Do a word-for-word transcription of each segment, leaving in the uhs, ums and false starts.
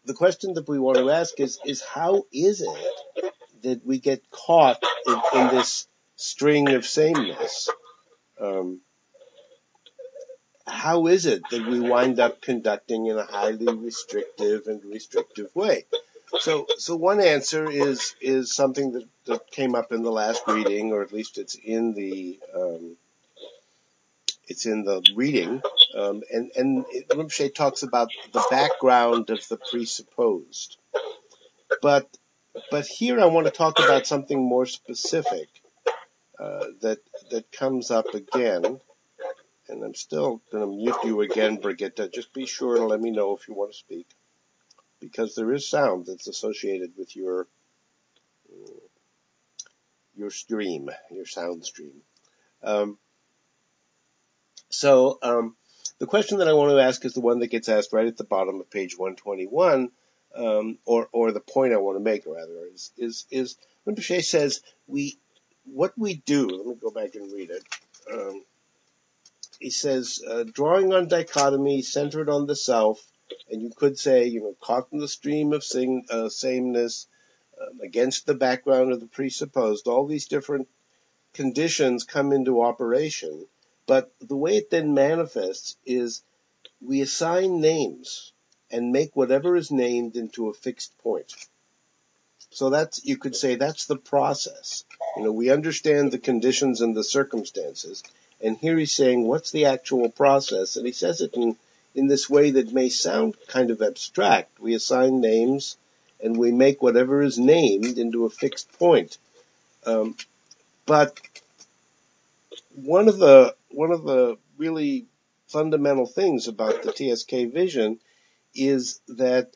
the question that we want to ask is, is how is it that we get caught in, in this string of sameness? Um, how is it that we wind up conducting in a highly restrictive and restrictive way? So, so one answer is is something that, that came up in the last reading, or at least it's in the um, it's in the reading, um, and and Rinpoche talks about the background of the presupposed. But but here I want to talk about something more specific uh, that that comes up again. And I'm still going to mute you again, Brigitte. Just be sure to let me know if you want to speak, because there is sound that's associated with your your stream, your sound stream. Um, so um, the question that I want to ask is the one that gets asked right at the bottom of page one twenty-one, um, or or the point I want to make rather is is is Rinpoche says we what we do. Let me go back and read it. Um, He says, uh, drawing on dichotomy, centered on the self, and you could say, you know, caught in the stream of sing, uh, sameness, um, against the background of the presupposed, all these different conditions come into operation. But the way it then manifests is we assign names and make whatever is named into a fixed point. So that's, you could say that's the process. You know, we understand the conditions and the circumstances. And here he's saying, what's the actual process? And he says it in, in this way that may sound kind of abstract. We assign names and we make whatever is named into a fixed point. Um, but one of the, one of the really fundamental things about the T S K vision is that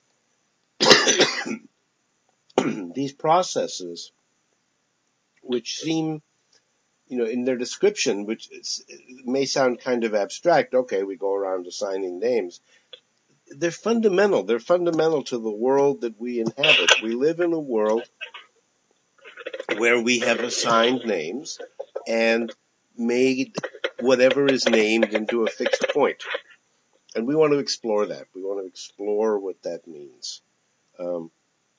these processes, which seem, you know, in their description, which is, may sound kind of abstract, okay, we go around assigning names, they're fundamental. They're fundamental to the world that we inhabit. We live in a world where we have assigned names and made whatever is named into a fixed point. And we want to explore that. We want to explore what that means. Um,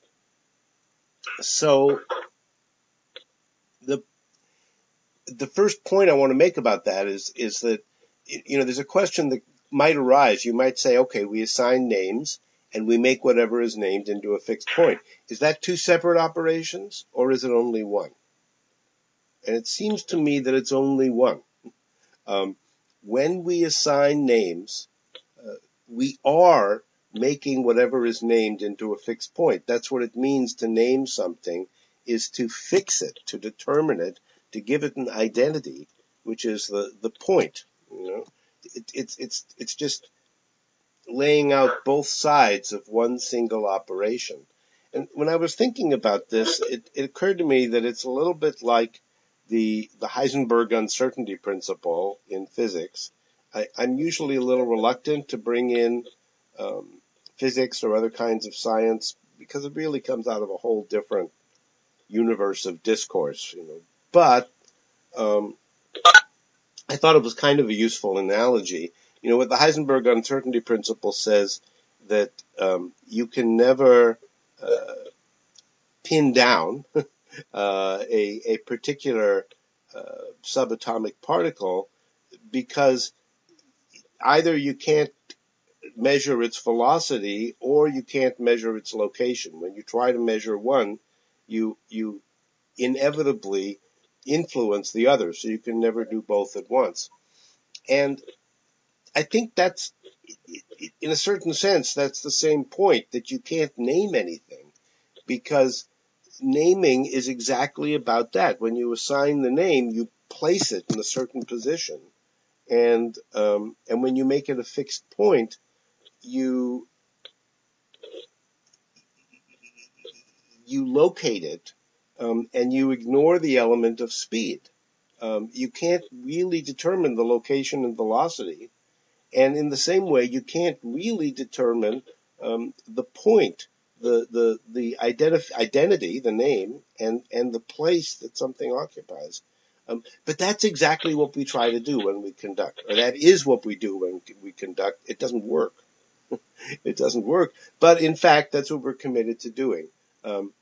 so the the first point I want to make about that is is that, you know, there's a question that might arise. You might say, okay, we assign names and we make whatever is named into a fixed point. Is that two separate operations, or is it only one? And it seems to me that it's only one. Um, when we assign names, uh, we are making whatever is named into a fixed point. That's what it means to name something, is to fix it, to determine it, to give it an identity, which is the, the point. You know, it, it's it's it's just laying out both sides of one single operation. And when I was thinking about this, it, it occurred to me that it's a little bit like the the Heisenberg uncertainty principle in physics. I, I'm usually a little reluctant to bring in um, physics or other kinds of science because it really comes out of a whole different universe of discourse, you know. But um, I thought it was kind of a useful analogy. You know, what the Heisenberg uncertainty principle says that um, you can never uh, pin down uh, a, a particular uh, subatomic particle because either you can't measure its velocity or you can't measure its location. When you try to measure one, you you inevitably influence the other, so you can never do both at once. And I think that's, in a certain sense, that's the same point, that you can't name anything, because naming is exactly about that. When you assign the name, you place it in a certain position, and um, and when you make it a fixed point, you you locate it, um, and you ignore the element of speed. Um, you can't really determine the location and velocity, and in the same way, you can't really determine um, the point, the the the identif- identity, the name, and and the place that something occupies. Um, but that's exactly what we try to do when we conduct, or that is what we do when we conduct. It doesn't work. it doesn't work. But in fact, that's what we're committed to doing. Um,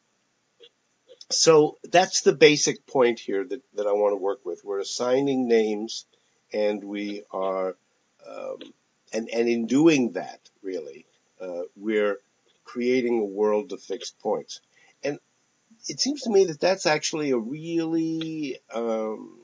so that's the basic point here that, that I want to work with. We're assigning names, and we are, um, and, and in doing that, really, uh, we're creating a world of fixed points. And it seems to me that that's actually a really um,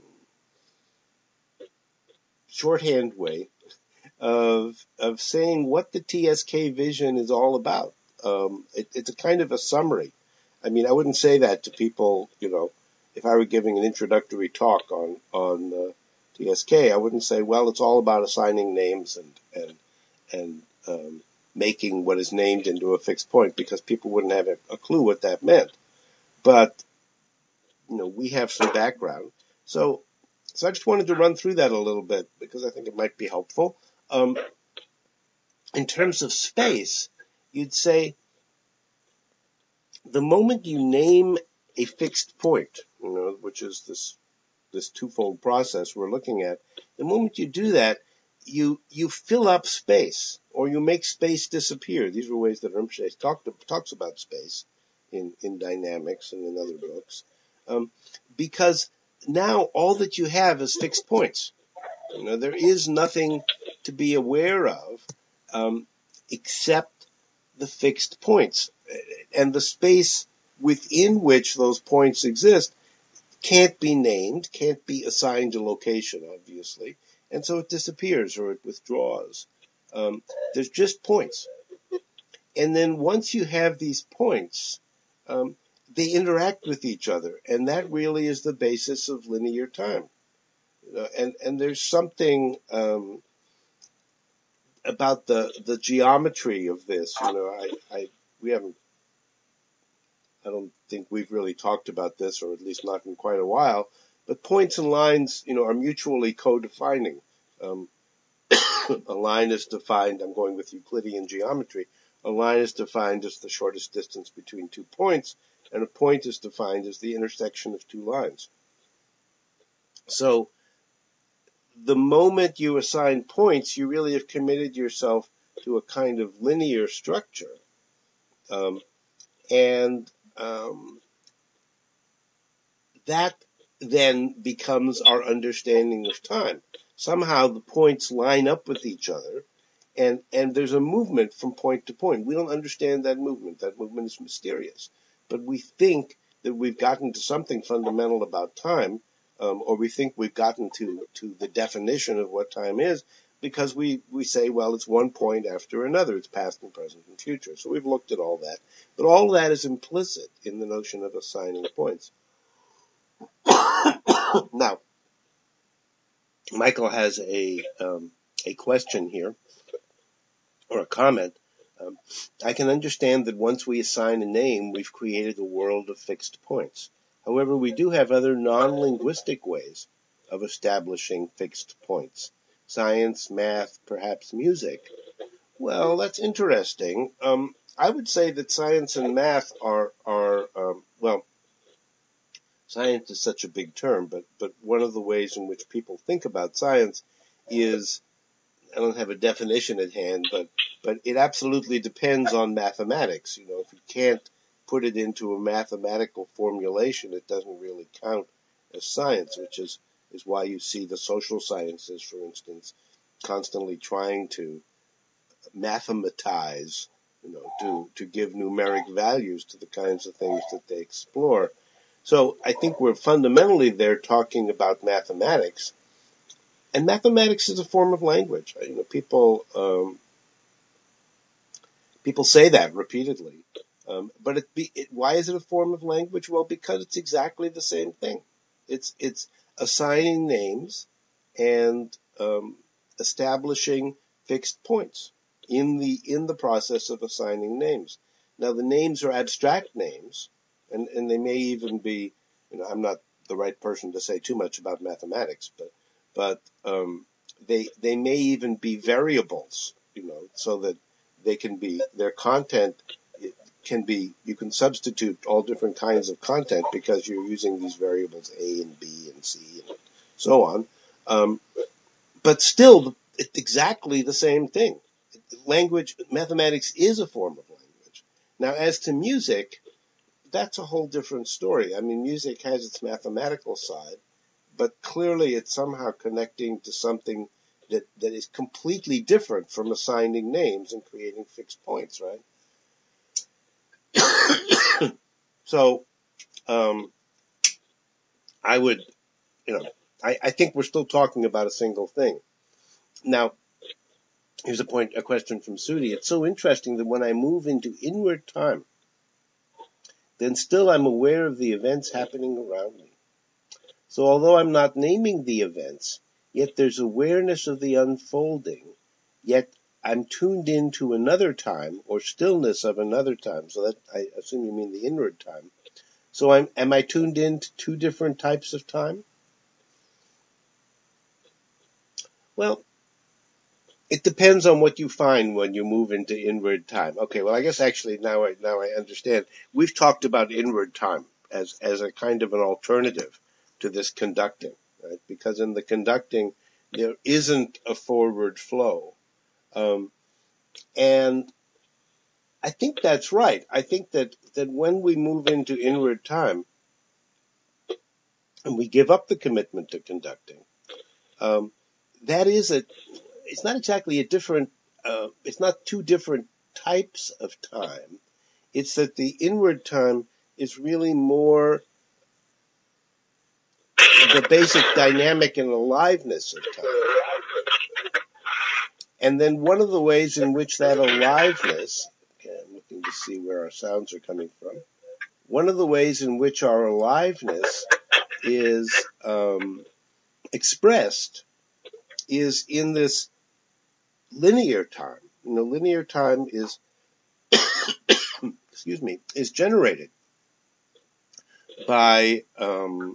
shorthand way of of saying what the T S K vision is all about. Um, it, it's a kind of a summary. I mean, I wouldn't say that to people, you know, if I were giving an introductory talk on on uh, T S K, I wouldn't say, well, it's all about assigning names and and and um, making what is named into a fixed point, because people wouldn't have a, a clue what that meant. But you know, we have some background, so so I just wanted to run through that a little bit because I think it might be helpful. Um, in terms of space, you'd say the moment you name a fixed point, you know, which is this this twofold process we're looking at, the moment you do that, you you fill up space, or you make space disappear. These are ways that Rinpoche talked, talks about space in, in Dynamics and in other books, um, because now all that you have is fixed points. You know, there is nothing to be aware of um, except the fixed points, and the space within which those points exist can't be named, can't be assigned a location, obviously, and so it disappears or it withdraws. Um, there's just points. And then once you have these points, um, they interact with each other, and that really is the basis of linear time. You know, and, and there's something um, about the the geometry of this. You know, I, I we haven't, I don't think we've really talked about this, or at least not in quite a while. But points and lines, you know, are mutually co-defining. Um, a line is defined, I'm going with Euclidean geometry, a line is defined as the shortest distance between two points, and a point is defined as the intersection of two lines. So the moment you assign points, you really have committed yourself to a kind of linear structure. Um, and um, that then becomes our understanding of time. Somehow the points line up with each other, and, and there's a movement from point to point. We don't understand that movement. That movement is mysterious. But we think that we've gotten to something fundamental about time, um, or we think we've gotten to, to the definition of what time is, because we, we say, well, it's one point after another. It's past and present and future. So we've looked at all that. But all that is implicit in the notion of assigning points. Now, Michael has a um, a question here, or a comment. Um, I can understand that once we assign a name, we've created a world of fixed points. However, we do have other non-linguistic ways of establishing fixed points. Science, math, perhaps music. Well, that's interesting. Um, I would say that science and math are, are um, well, science is such a big term, but, but one of the ways in which people think about science is, I don't have a definition at hand, but, but it absolutely depends on mathematics. You know, if you can't put it into a mathematical formulation, it doesn't really count as science, which is, is why you see the social sciences, for instance, constantly trying to mathematize, you know, to, to give numeric values to the kinds of things that they explore. So I think we're fundamentally there talking about mathematics, and mathematics is a form of language. You know, people um, people say that repeatedly, um, but it be, it, why is it a form of language? Well, because it's exactly the same thing. It's it's assigning names and um, establishing fixed points in the in the process of assigning names. Now, the names are abstract names, and, and they may even be, you know, I'm not the right person to say too much about mathematics, but but um, they they may even be variables, you know, so that they can be, their content can be, you can substitute all different kinds of content because you're using these variables A and B and C and so on. Um, but still, it's exactly the same thing. language, mathematics is a form of language. Now, as to music, that's a whole different story. I mean, music has its mathematical side, but clearly it's somehow connecting to something that, that is completely different from assigning names and creating fixed points, right? So, um, I would, you know, I, I think we're still talking about a single thing. Now, here's a point, a question from Sudi. It's so interesting that when I move into inward time, then still I'm aware of the events happening around me. So although I'm not naming the events, yet there's awareness of the unfolding, yet I'm tuned into another time or stillness of another time. So that, I assume you mean the inward time. So I'm, am I tuned into two different types of time? Well, it depends on what you find when you move into inward time. Okay, well, I guess actually now I, now I understand. We've talked about inward time as, as a kind of an alternative to this conducting, right? Because in the conducting, there isn't a forward flow. Um, and I think that's right. I think that, that when we move into inward time and we give up the commitment to conducting, um, that is a, it's not exactly a different, uh, it's not two different types of time. It's that the inward time is really more the basic dynamic and aliveness of time. And then one of the ways in which that aliveness, okay, I'm looking to see where our sounds are coming from. One of the ways in which our aliveness is um, expressed is in this linear time. You know, linear time is, excuse me, is generated by um,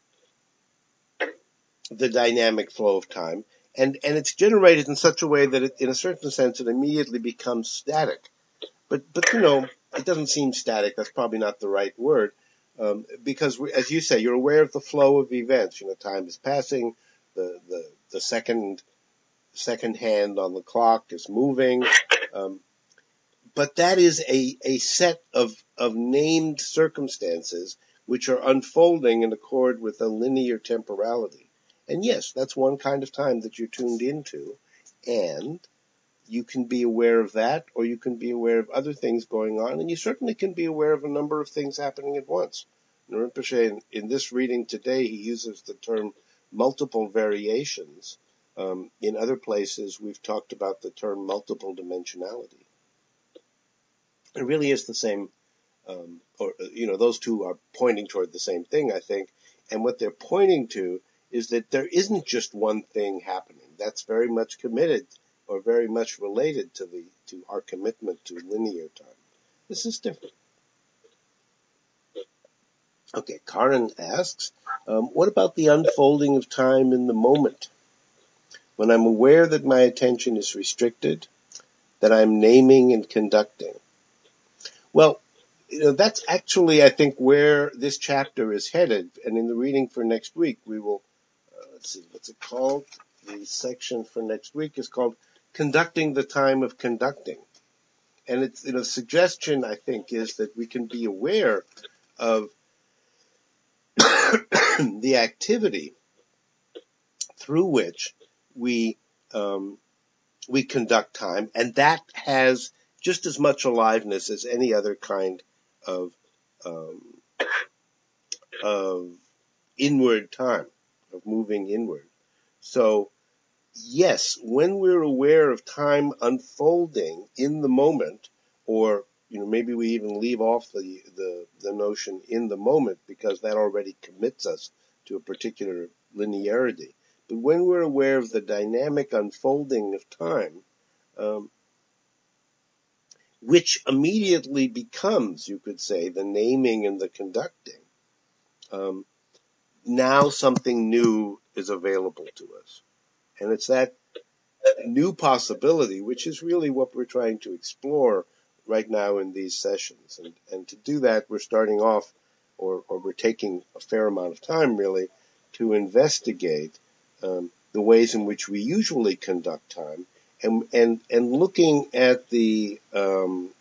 the dynamic flow of time. And, and it's generated in such a way that it, in a certain sense, it immediately becomes static. But, but, you know, it doesn't seem static. That's probably not the right word. Um, because we, as you say, you're aware of the flow of events. You know, time is passing. The, the, the second, second hand on the clock is moving. Um, but that is a, a set of, of named circumstances which are unfolding in accord with a linear temporality. And yes, that's one kind of time that you're tuned into, and you can be aware of that, or you can be aware of other things going on, and you certainly can be aware of a number of things happening at once. Rinpoche, in, in this reading today, he uses the term multiple variations. Um, in other places, we've talked about the term multiple dimensionality. It really is the same, um, or, you know, those two are pointing toward the same thing, I think, and what they're pointing to is that there isn't just one thing happening. That's very much committed or very much related to the to our commitment to linear time. This is different. Okay, Karen asks, um, what about the unfolding of time in the moment? When I'm aware that my attention is restricted, that I'm naming and conducting. Well, you know, that's actually, I think, where this chapter is headed. And in the reading for next week, we will Let's see, what's it called? The section for next week is called Conducting the Time of Conducting. And it's, you know, the suggestion, I think, is that we can be aware of the activity through which we, um, we conduct time, and that has just as much aliveness as any other kind of, um, of inward time, of moving inward. So, yes, when we're aware of time unfolding in the moment, or, you know, maybe we even leave off the, the, the notion in the moment because that already commits us to a particular linearity. But when we're aware of the dynamic unfolding of time, um, which immediately becomes, you could say, the naming and the conducting, um, now something new is available to us. And it's that new possibility, which is really what we're trying to explore right now in these sessions. And, and to do that, we're starting off, or, or we're taking a fair amount of time really, to investigate um, the ways in which we usually conduct time and and and looking at the um,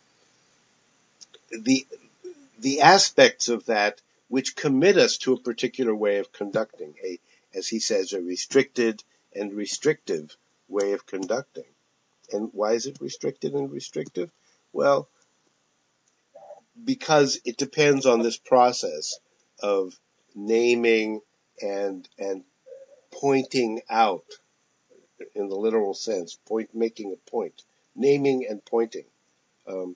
the the aspects of that which commit us to a particular way of conducting, a, as he says, a restricted and restrictive way of conducting. And why is it restricted and restrictive? Well, because it depends on this process of naming and and pointing out, in the literal sense, point making a point, naming and pointing. Um,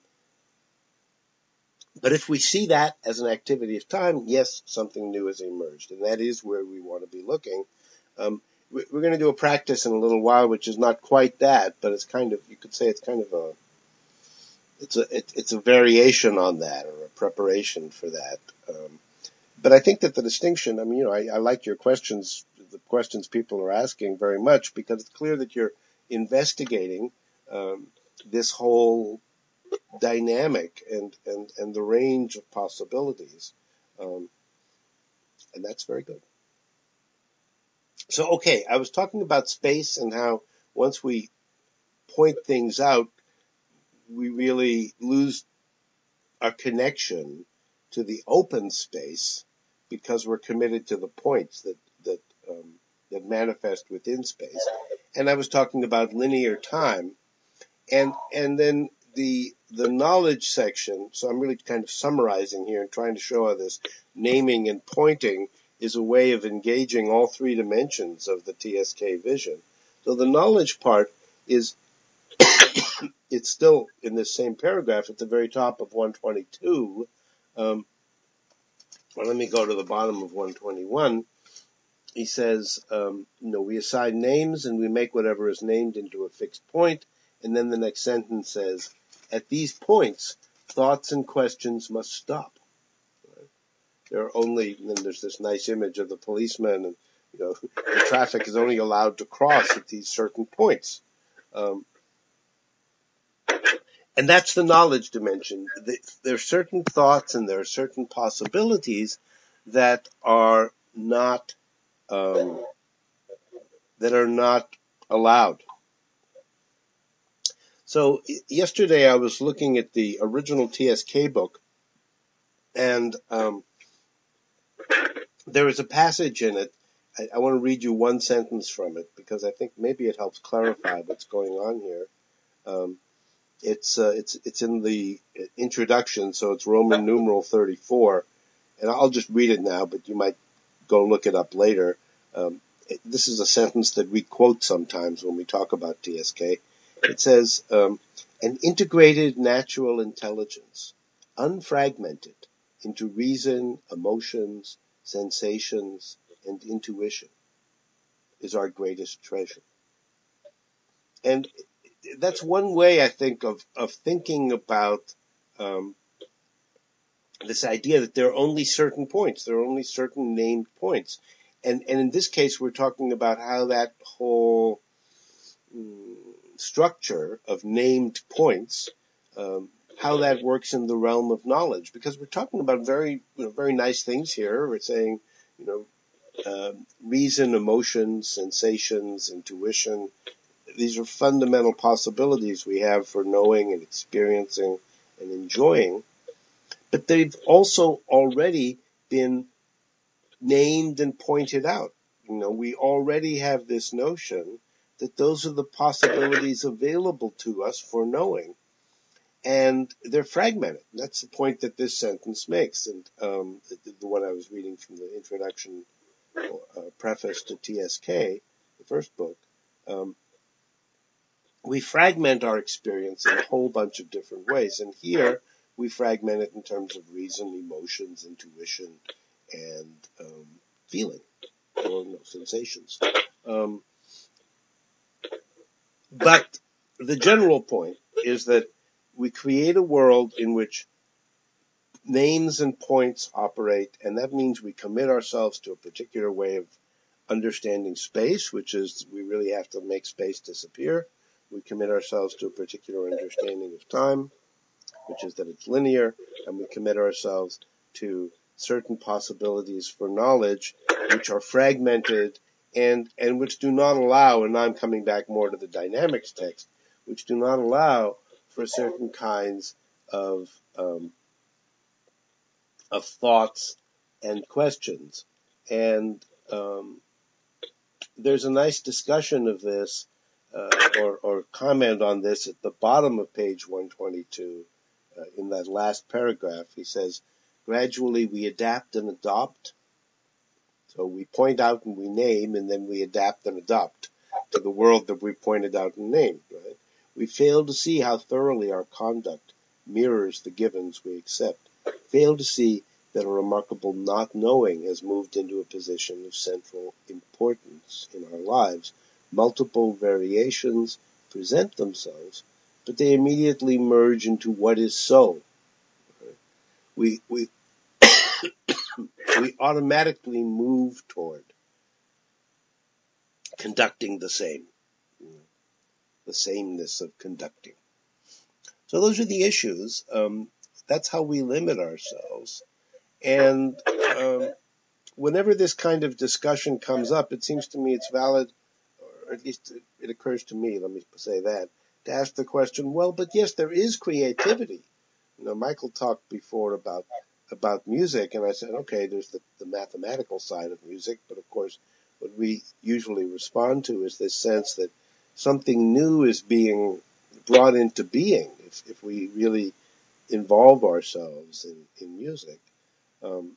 But if we see that as an activity of time, yes, something new has emerged, and that is where we want to be looking. Um, we're going to do a practice in a little while, which is not quite that, but it's kind of, you could say it's kind of a, it's a, it, it's a variation on that, or a preparation for that. Um, but I think that the distinction, I mean, you know, I, I like your questions, the questions people are asking very much, because it's clear that you're investigating um, this whole dynamic and, and, and the range of possibilities. Um, and that's very good. So, okay, I was talking about space and how once we point things out, we really lose our connection to the open space because we're committed to the points that, that, um, that manifest within space. And I was talking about linear time. And, and then the, the knowledge section, so I'm really kind of summarizing here and trying to show how this naming and pointing is a way of engaging all three dimensions of the T S K vision. So the knowledge part is, it's still in this same paragraph at the very top of one twenty-two. Um, well, let me go to the bottom of one twenty-one. He says, um, you know, we assign names and we make whatever is named into a fixed point. And then the next sentence says, at these points, thoughts and questions must stop. Right? There are only, and then there's this nice image of the policeman, and, you know, the traffic is only allowed to cross at these certain points. Um, and that's the knowledge dimension. There are certain thoughts and there are certain possibilities that are not, um, that are not allowed. So yesterday I was looking at the original T S K book, and um, there is a passage in it. I, I want to read you one sentence from it because I think maybe it helps clarify what's going on here. Um, it's uh, it's it's in the introduction, so it's Roman numeral thirty-four, and I'll just read it now, but you might go look it up later. Um, it, this is a sentence that we quote sometimes when we talk about T S K. It says, um, an integrated natural intelligence, unfragmented into reason, emotions, sensations, and intuition, is our greatest treasure. And that's one way, I think, of, of thinking about um, this idea that there are only certain points, there are only certain named points. And, and in this case, we're talking about how that whole mm, structure of named points, um, how that works in the realm of knowledge, because we're talking about very, you know, very nice things here. We're saying, you know, uh, reason, emotions, sensations, intuition. These are fundamental possibilities we have for knowing and experiencing and enjoying, but they've also already been named and pointed out. You know, we already have this notion that those are the possibilities available to us for knowing. And they're fragmented. That's the point that this sentence makes. And um, the, the one I was reading from the introduction uh, preface to T S K, the first book, um, we fragment our experience in a whole bunch of different ways. And here we fragment it in terms of reason, emotions, intuition, and um, feeling, or no, sensations. Um, But the general point is that we create a world in which names and points operate, and that means we commit ourselves to a particular way of understanding space, which is we really have to make space disappear. We commit ourselves to a particular understanding of time, which is that it's linear, and we commit ourselves to certain possibilities for knowledge, which are fragmented and, and which do not allow, and now I'm coming back more to the dynamics text, which do not allow for certain kinds of, um, of thoughts and questions. And, um, there's a nice discussion of this, uh, or, or comment on this at the bottom of page one twenty-two, uh, in that last paragraph. He says, gradually we adapt and adopt. So we point out and we name, and then we adapt and adopt to the world that we pointed out and named, right? We fail to see how thoroughly our conduct mirrors the givens we accept. Fail to see that a remarkable not knowing has moved into a position of central importance in our lives. Multiple variations present themselves, but they immediately merge into what is so. We, we, we automatically move toward conducting the same, you know, the sameness of conducting. So those are the issues. Um, that's how we limit ourselves. And um, whenever this kind of discussion comes up, it seems to me it's valid, or at least it occurs to me, let me say that, to ask the question, well, but yes, there is creativity. You know, Michael talked before about about music, and I said, okay, there's the, the mathematical side of music, but of course, what we usually respond to is this sense that something new is being brought into being if, if we really involve ourselves in, in music. Um,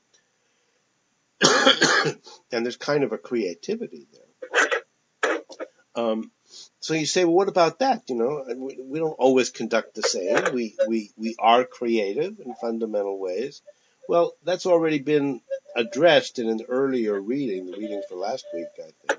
and there's kind of a creativity there. Um, so you say, well, what about that? You know, we, we don't always conduct the same. We, we, we are creative in fundamental ways. Well, that's already been addressed in an earlier reading, the reading for last week,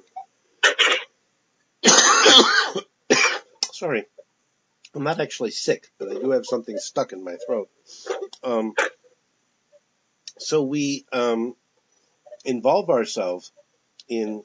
I think. Sorry. I'm not actually sick, but I do have something stuck in my throat. Um, so we, um, involve ourselves in,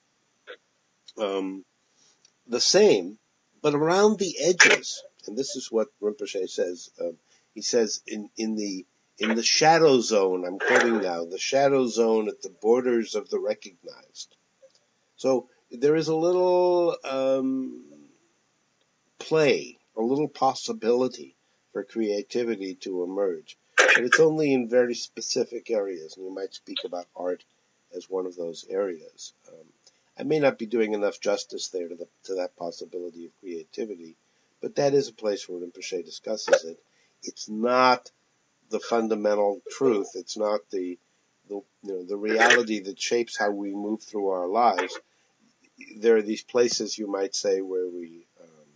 um, the same, but around the edges. And this is what Rinpoche says. Um, he says in, in the, in the shadow zone, I'm quoting now, the shadow zone at the borders of the recognized. So there is a little, um, play, a little possibility for creativity to emerge. But it's only in very specific areas, and you might speak about art as one of those areas. Um, I may not be doing enough justice there to, the, to that possibility of creativity, but that is a place where Rinpoche discusses it. It's not the fundamental truth. It's not the, the, you know, the reality that shapes how we move through our lives. There are these places, you might say, where we um,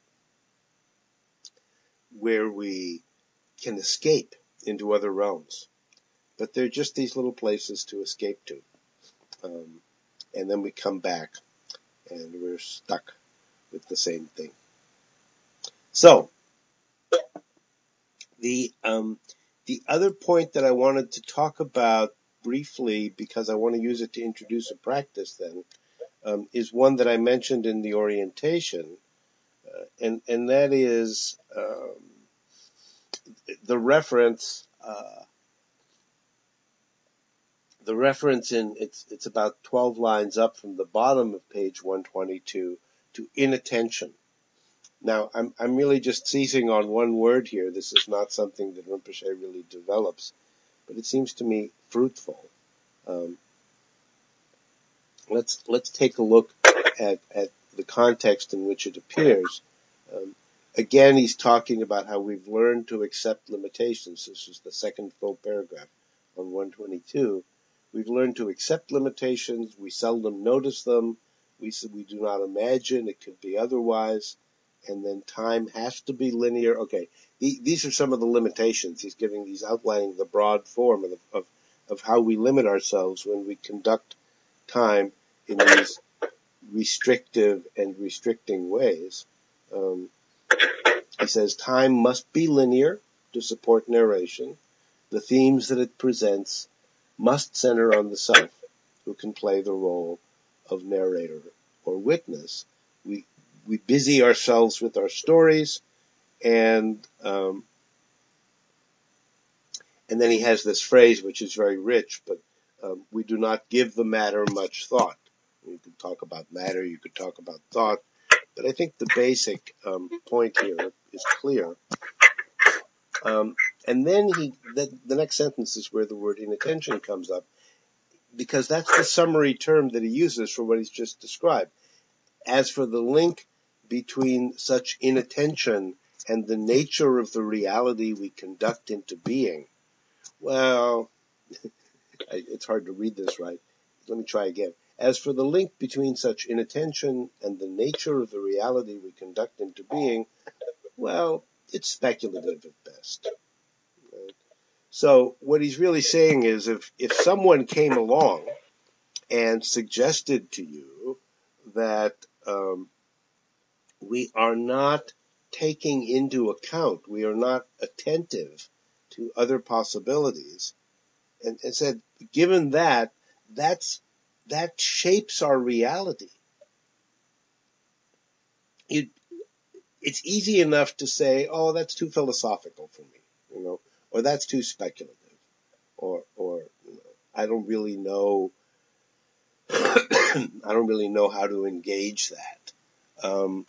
where we can escape into other realms, but they're just these little places to escape to. Um, and then we come back and we're stuck with the same thing. So, the, um, the other point that I wanted to talk about briefly, because I want to use it to introduce a practice then, um, is one that I mentioned in the orientation, uh, and, and that is, um, the reference, uh, the reference in, it's, it's about twelve lines up from the bottom of page one twenty-two to inattention. Now, I'm, I'm really just seizing on one word here. This is not something that Rinpoche really develops, but it seems to me fruitful. Um, let's, let's take a look at, at the context in which it appears. Um, again, he's talking about how we've learned to accept limitations. This is the second full paragraph on one twenty-two. We've learned to accept limitations. We seldom notice them. We, we do not imagine it could be otherwise. And then time has to be linear. Okay, the, these are some of the limitations. He's giving these, outlining the broad form of, of, of how we limit ourselves when we conduct time in these restrictive and restricting ways. Um, he says time must be linear to support narration. The themes that it presents must center on the self, who can play the role of narrator or witness. We we busy ourselves with our stories, and um, and then he has this phrase which is very rich, but um, we do not give the matter much thought. You could talk about matter, you could talk about thought, but I think the basic um, point here is clear. Um, and then he, the, the next sentence is where the word inattention comes up, because that's the summary term that he uses for what he's just described. As for the link between such inattention and the nature of the reality we conduct into being, well, it's hard to read this right. Let me try again. As for the link between such inattention and the nature of the reality we conduct into being, well, it's speculative at best. Right? So what he's really saying is if, if someone came along and suggested to you that um, we are not taking into account, we are not attentive to other possibilities, and, and said, given that, that's, that shapes our reality. It, it's easy enough to say, oh, that's too philosophical for me, you know, or that's too speculative, or, or, you know, I don't really know, I don't really know how to engage that. Um,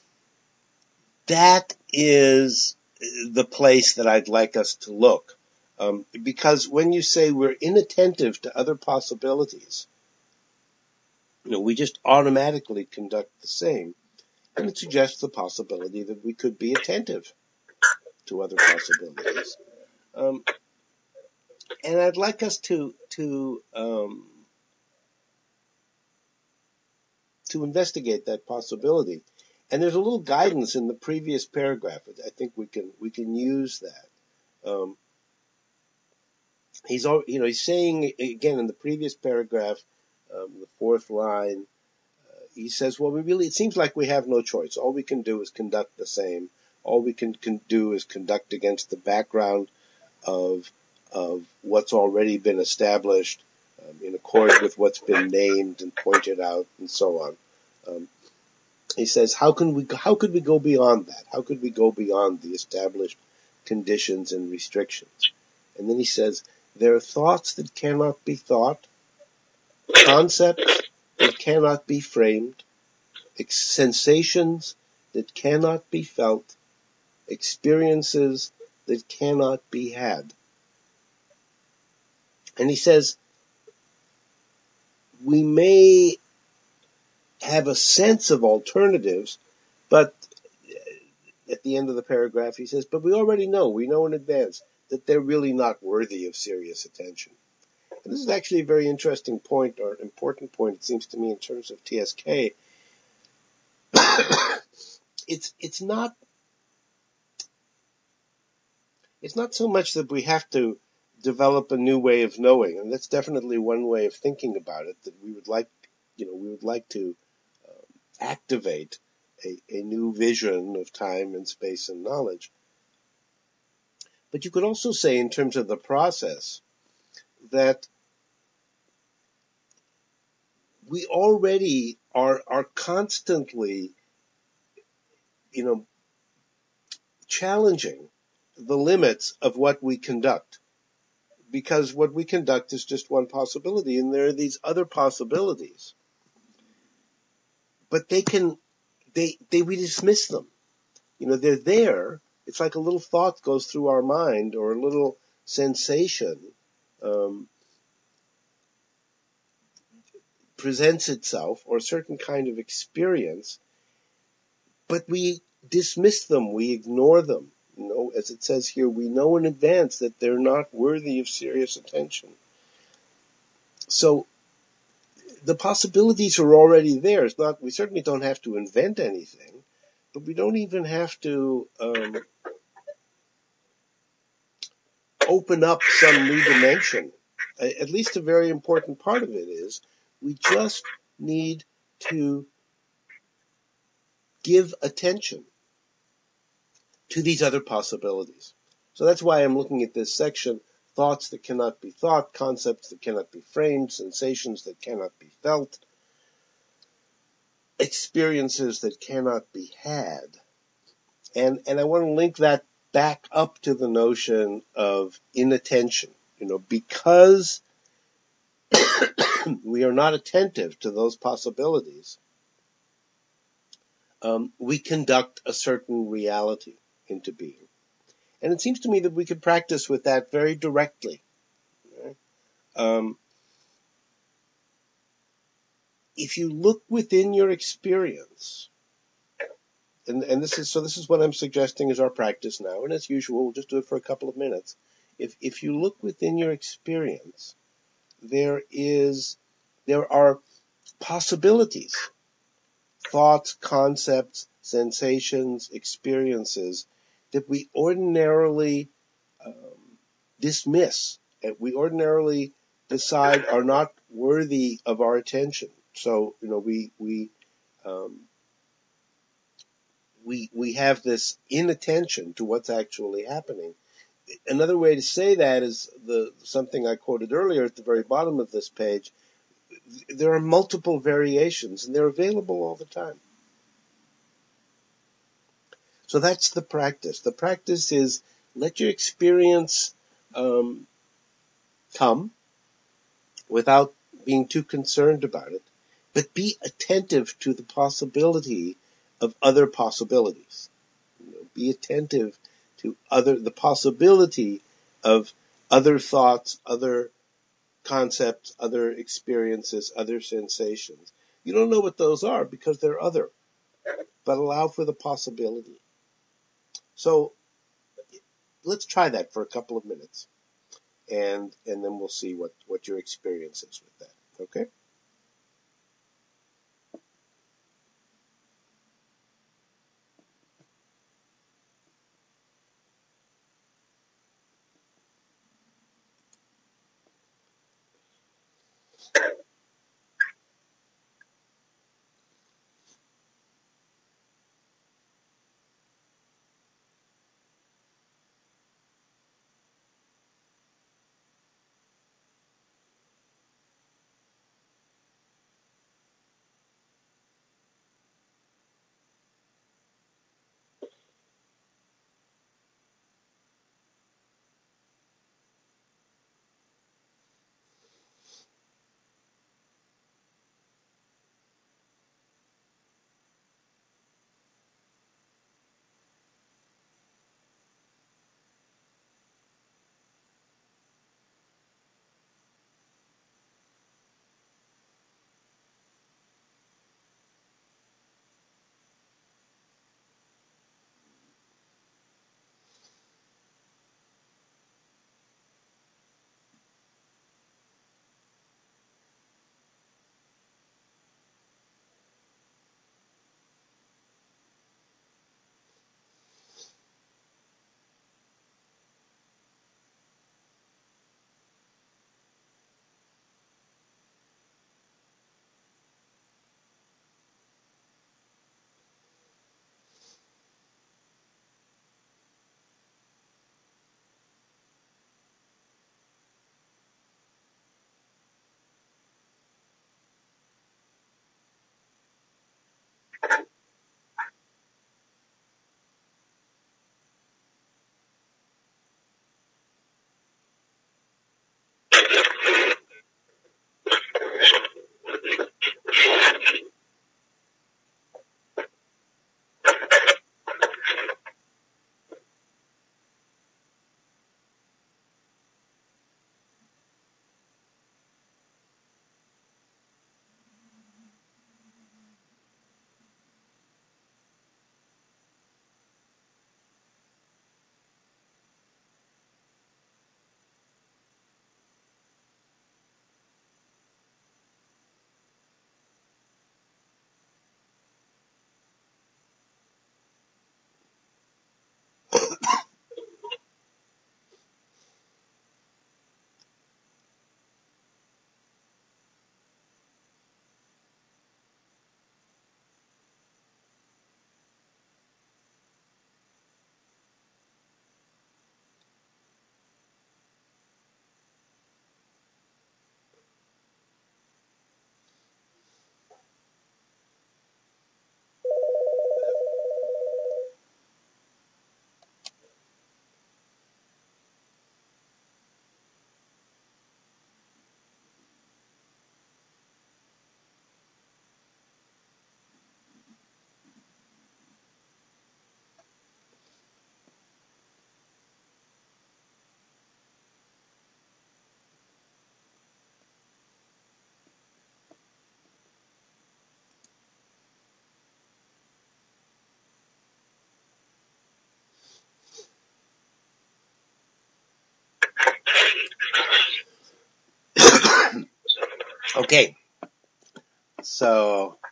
that is the place that I'd like us to look. Um, because when you say we're inattentive to other possibilities, you know, we just automatically conduct the same. And it suggests the possibility that we could be attentive to other possibilities. Um, and I'd like us to, to, um, to investigate that possibility. And there's a little guidance in the previous paragraph. I think we can, we can use that. Um, he's, you know, he's saying again in the previous paragraph, um, the fourth line, uh, he says, well, we really, it seems like we have no choice. All we can do is conduct the same. All we can, can do is conduct against the background of, of what's already been established, um, in accord with what's been named and pointed out and so on. Um, he says, how can we, how could we go beyond that? How could we go beyond the established conditions and restrictions? And then he says, there are thoughts that cannot be thought, concepts that cannot be framed, sensations that cannot be felt, experiences that cannot be had. And he says, we may have a sense of alternatives, but at the end of the paragraph he says, but we already know, we know in advance that they're really not worthy of serious attention. And this is actually a very interesting point, or important point, it seems to me, in terms of T S K. it's, it's not, it's not so much that we have to develop a new way of knowing, and that's definitely one way of thinking about it, that we would like, you know, we would like to um, activate a, a new vision of time and space and knowledge. But you could also say, in terms of the process, that we already are, are constantly, you know, challenging the limits of what we conduct. Because what we conduct is just one possibility, and there are these other possibilities. But they can, they, they, we dismiss them. You know, they're there. It's like a little thought goes through our mind, or a little sensation, um, presents itself, or a certain kind of experience, but we dismiss them, we ignore them. You know, as it says here, we know in advance that they're not worthy of serious attention. So the possibilities are already there. It's not, we certainly don't have to invent anything, but we don't even have to um, open up some new dimension. At least a very important part of it is we just need to give attention to these other possibilities. So that's why I'm looking at this section, thoughts that cannot be thought, concepts that cannot be framed, sensations that cannot be felt, experiences that cannot be had. And, and I want to link that back up to the notion of inattention, you know, because we are not attentive to those possibilities, um, we conduct a certain reality into being. And it seems to me that we could practice with that very directly. Right? Um, if you look within your experience, and, and this is so this is what I'm suggesting is our practice now, and as usual, we'll just do it for a couple of minutes. If if you look within your experience, there is there are possibilities, thoughts, concepts, sensations, experiences that we ordinarily um, dismiss, and we ordinarily decide are not worthy of our attention. So, you know, we we um, we we have this inattention to what's actually happening. Another way to say that is the something I quoted earlier at the very bottom of this page. There are multiple variations, and they're available all the time. So that's the practice. The practice is let your experience um, come without being too concerned about it, but be attentive to the possibility of other possibilities. You know, be attentive to other the possibility of other thoughts, other concepts, other experiences, other sensations. You don't know what those are because they're other, but allow for the possibility. So let's try that for a couple of minutes, and and then we'll see what, what your experience is with that. Okay? Okay, so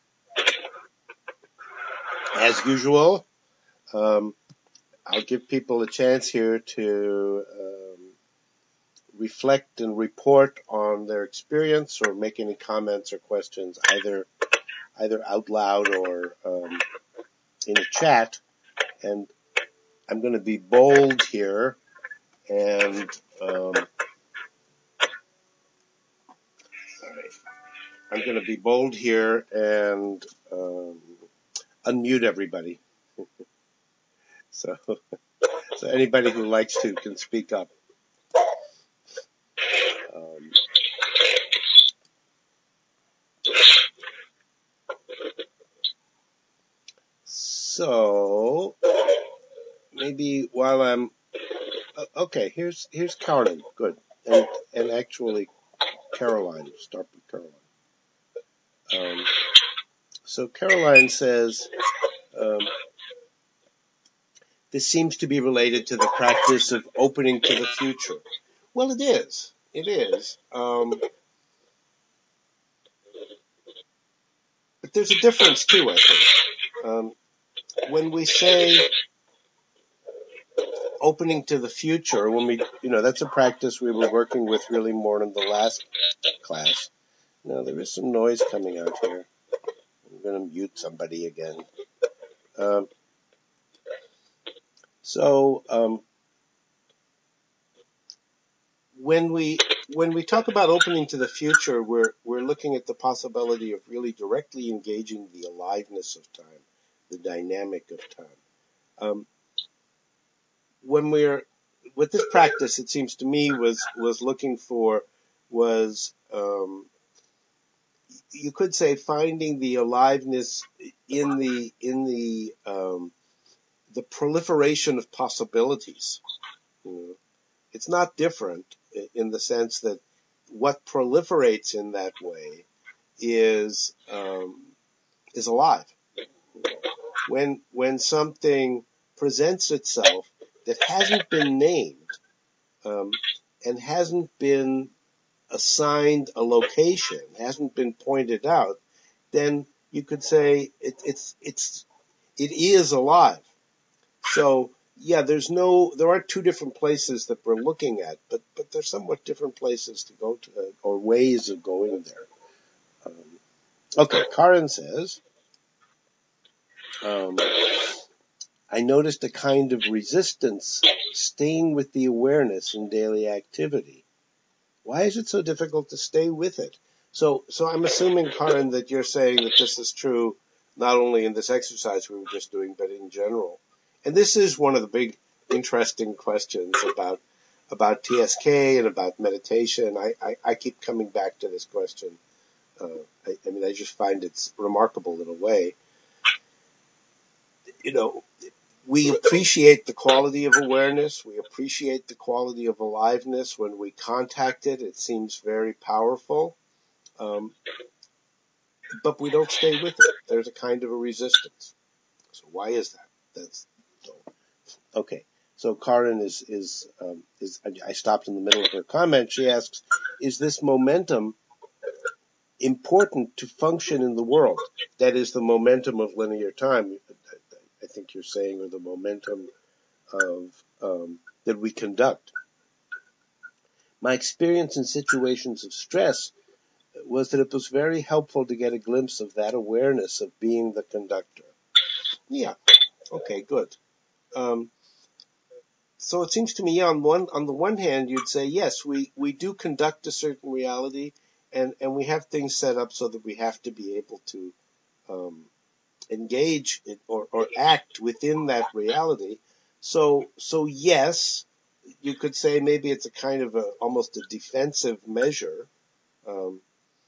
as usual, um, I'll give people a chance here to um, reflect and report on their experience or make any comments or questions, either either out loud or um, in a chat. And I'm going to be bold here and um, I'm going to be bold here and um, unmute everybody. So, so anybody who likes to can speak up. Um, so maybe while I'm okay, here's here's Caroline. Good, and and actually Caroline. Start with Caroline. Um, so Caroline says. Um, This seems to be related to the practice of opening to the future. Well, it is. It is. Um, but there's a difference too, I think. Um, when we say opening to the future, when we, you know, that's a practice we were working with really more in the last class. Now, there is some noise coming out here. I'm going to mute somebody again. Um, so, um, when we when we talk about opening to the future, we're we're looking at the possibility of really directly engaging the aliveness of time, the dynamic of time. Um, when we're with this practice, it seems to me was was looking for was um, you could say finding the aliveness in the in the um, the proliferation of possibilities. You know, it's not different in the sense that what proliferates in that way is um, is alive. When when something presents itself that hasn't been named um, and hasn't been assigned a location, hasn't been pointed out, then you could say it, it's it's it is alive. So yeah, there's no, there are two different places that we're looking at, but but they're somewhat different places to go to, uh, or ways of going there. Um, okay, Karen says, um, I noticed a kind of resistance staying with the awareness in daily activity. Why is it so difficult to stay with it? So, so I'm assuming, Karen, that you're saying that this is true not only in this exercise we were just doing, but in general. And this is one of the big, interesting questions about about T S K and about meditation. I, I, I keep coming back to this question. Uh, I, I mean, I just find it's remarkable in a way. You know, we appreciate the quality of awareness. We appreciate the quality of aliveness when we contact it. It seems very powerful. Um, but we don't stay with it. There's a kind of a resistance. So why is that? That's so, okay. So Karen is is um, is I stopped in the middle of her comment. She asks, "Is this momentum important to function in the world? That is the momentum of linear time. I think you're saying, or the momentum of um, that we conduct. My experience in situations of stress was that it was very helpful to get a glimpse of that awareness of being the conductor." Yeah. Okay, good. Um, so it seems to me on one, on the one hand, you'd say, yes, we, we do conduct a certain reality and, and we have things set up so that we have to be able to, um, engage it or, or act within that reality. So, so yes, you could say maybe it's a kind of a, almost a defensive measure, um,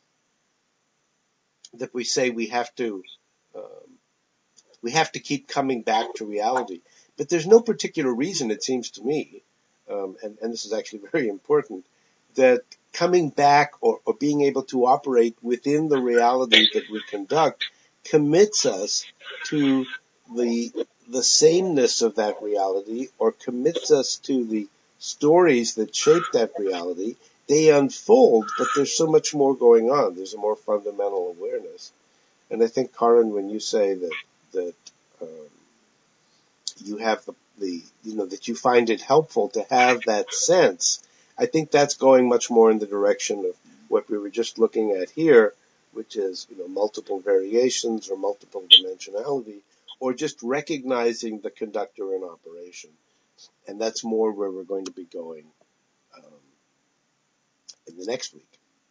that we say we have to, um, we have to keep coming back to reality. But there's no particular reason, it seems to me, um, and, and this is actually very important, that coming back or, or being able to operate within the reality that we conduct commits us to the the sameness of that reality or commits us to the stories that shape that reality they unfold, but there's so much more going on. There's a more fundamental awareness. And I think, Karin, when you say that, that, um, you have the, the, you know, that you find it helpful to have that sense, I think that's going much more in the direction of what we were just looking at here, which is, you know, multiple variations or multiple dimensionality, or just recognizing the conductor in operation. And that's more where we're going to be going um, in the next week.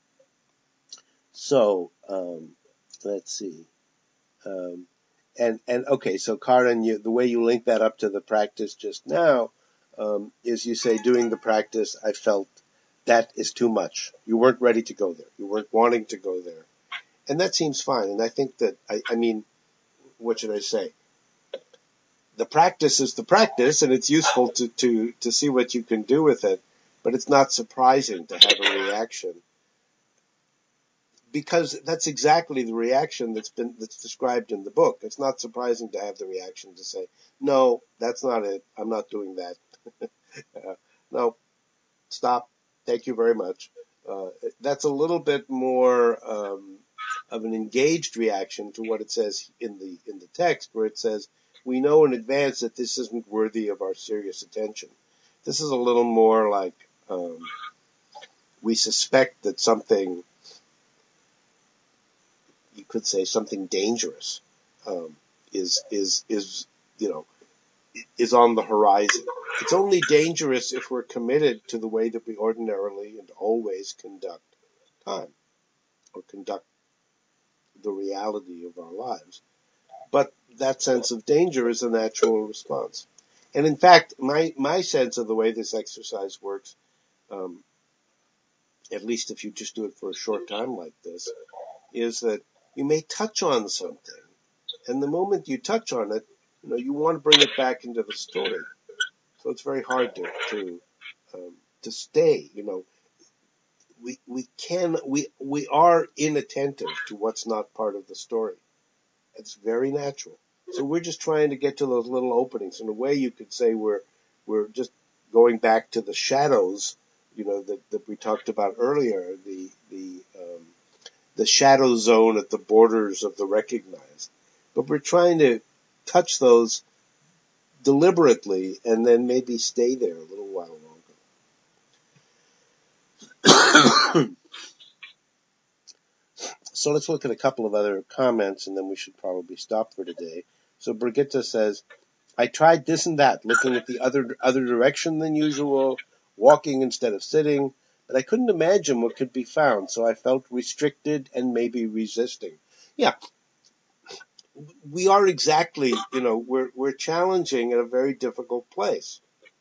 So, um, let's see. Um, and, and okay, so Karin, you, the way you link that up to the practice just now, um, is you say during the practice, I felt that is too much. You weren't ready to go there. You weren't wanting to go there. And that seems fine. And I think that, I, I mean, what should I say? The practice is the practice, and it's useful to, to, to see what you can do with it, but it's not surprising to have a reaction, because that's exactly the reaction that's been, that's described in the book. It's not surprising to have the reaction to say, no, that's not it. I'm not doing that. uh, no, stop. Thank you very much. Uh, that's a little bit more, um, of an engaged reaction to what it says in the, in the text, where it says, we know in advance that this isn't worthy of our serious attention. This is a little more like, um, we suspect that something, you could say something dangerous, um, is, is, is, you know, is on the horizon. It's only dangerous if we're committed to the way that we ordinarily and always conduct time, or conduct the reality of our lives. But that sense of danger is a natural response. And in fact, my, my sense of the way this exercise works, um, at least if you just do it for a short time like this, is that you may touch on something, and the moment you touch on it, you know, you want to bring it back into the story. So it's very hard to, to, um, to stay, you know. We, we can, we, we are inattentive to what's not part of the story. It's very natural. So we're just trying to get to those little openings. In a way, you could say we're, we're just going back to the shadows, you know, that, that we talked about earlier, the, the, um, the shadow zone at the borders of the recognized. But we're trying to touch those deliberately and then maybe stay there a little while longer. So let's look at a couple of other comments, and then we should probably stop for today. So Brigitte says, I tried this and that, looking at the other other direction than usual, walking instead of sitting, but I couldn't imagine what could be found, so I felt restricted and maybe resisting. Yeah, we are exactly, you know, we're we're challenging in a very difficult place.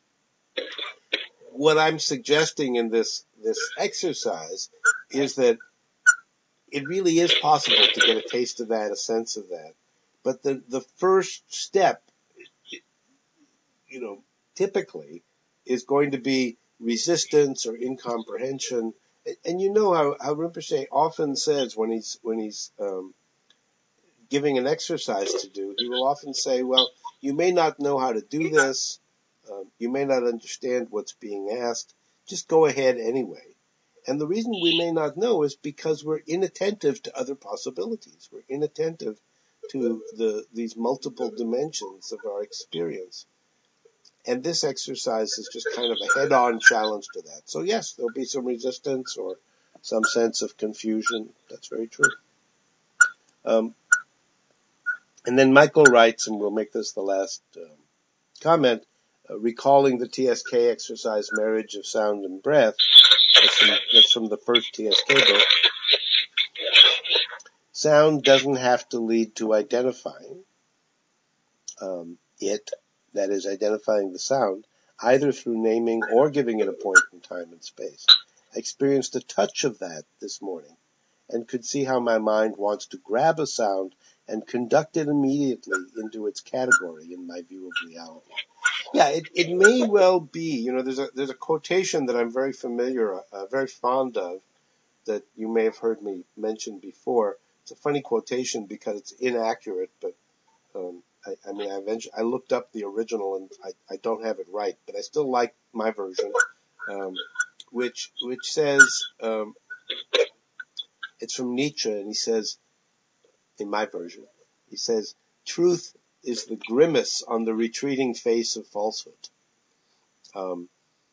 What I'm suggesting in this this exercise is that it really is possible to get a taste of that, a sense of that. But the, the first step, you know, typically is going to be resistance or incomprehension. And you know how, how Rinpoche often says when he's, when he's, um, giving an exercise to do, he will often say, well, you may not know how to do this. Um, you may not understand what's being asked. Just go ahead anyway. And the reason we may not know is because we're inattentive to other possibilities. We're inattentive to the these multiple dimensions of our experience. And this exercise is just kind of a head-on challenge to that. So yes, there'll be some resistance or some sense of confusion. That's very true. Um, and then Michael writes, and we'll make this the last um, comment, uh, recalling the T S K exercise, Marriage of Sound and Breath. That's from, that's from the first T S K book. Sound doesn't have to lead to identifying um, it, that is, identifying the sound, either through naming or giving it a point in time and space. I experienced a touch of that this morning and could see how my mind wants to grab a sound and conduct it immediately into its category in my view of reality. Yeah, it, it may well be, you know, there's a, there's a quotation that I'm very familiar, uh, very fond of, that you may have heard me mention before. It's a funny quotation because it's inaccurate, but um, I, I mean, I, eventually, I looked up the original and I, I don't have it right, but I still like my version. Um, which which says, um, it's from Nietzsche, and he says, in my version, he says, truth is the grimace on the retreating face of falsehood. Um,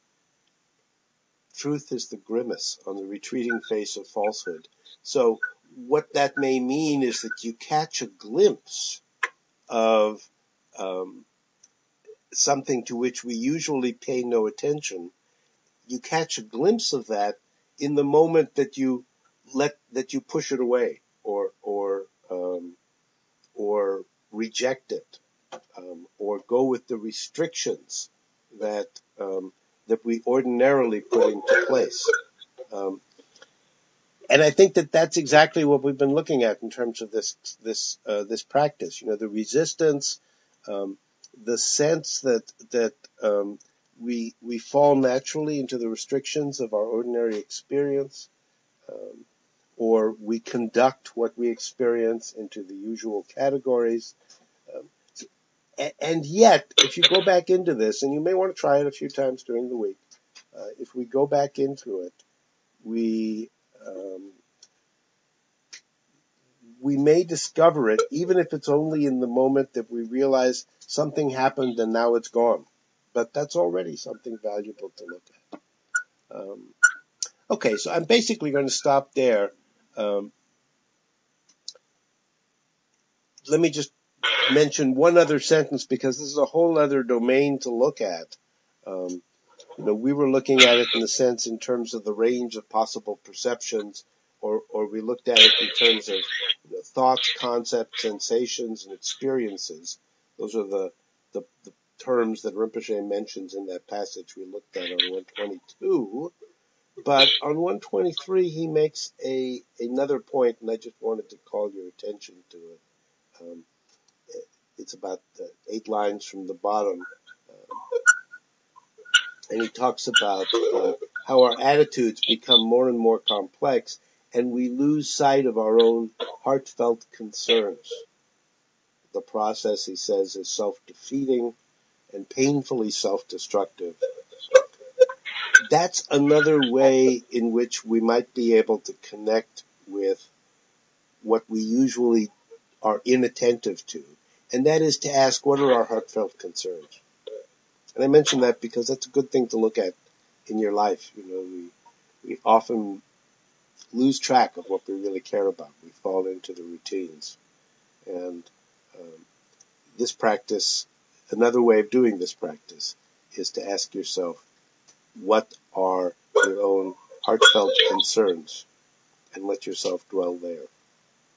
truth is the grimace on the retreating face of falsehood. So what that may mean is that you catch a glimpse of um, something to which we usually pay no attention. You catch a glimpse of that in the moment that you let that you push it away or or um, or reject it, um, or go with the restrictions that um, that we ordinarily put into place. Um, and I think that that's exactly what we've been looking at in terms of this this uh, this practice. You know, the resistance, um, the sense that that um, we we fall naturally into the restrictions of our ordinary experience, um, or we conduct what we experience into the usual categories. Um, and yet, if you go back into this, and you may want to try it a few times during the week, uh, if we go back into it, we um, we may discover it, even if it's only in the moment that we realize something happened and now it's gone. But that's already something valuable to look at. Um, okay, so I'm basically going to stop there. Um, let me just mention one other sentence, because this is a whole other domain to look at. Um, you know, we were looking at it in the sense in terms of the range of possible perceptions, or, or we looked at it in terms of, you know, thoughts, concepts, sensations, and experiences. Those are the, the, the terms that Rinpoche mentions in that passage we looked at on one twenty-two. But on one twenty-three, he makes a another point, and I just wanted to call your attention to it. Um, it's about uh, eight lines from the bottom. Um, and he talks about uh, how our attitudes become more and more complex, and we lose sight of our own heartfelt concerns. The process, he says, is self-defeating and painfully self-destructive. That's another way in which we might be able to connect with what we usually are inattentive to, and that is to ask, what are our heartfelt concerns? And I mention that because that's a good thing to look at in your life. You know, we, we often lose track of what we really care about. We fall into the routines. And um, this practice, another way of doing this practice, is to ask yourself, what are your own heartfelt concerns? And let yourself dwell there.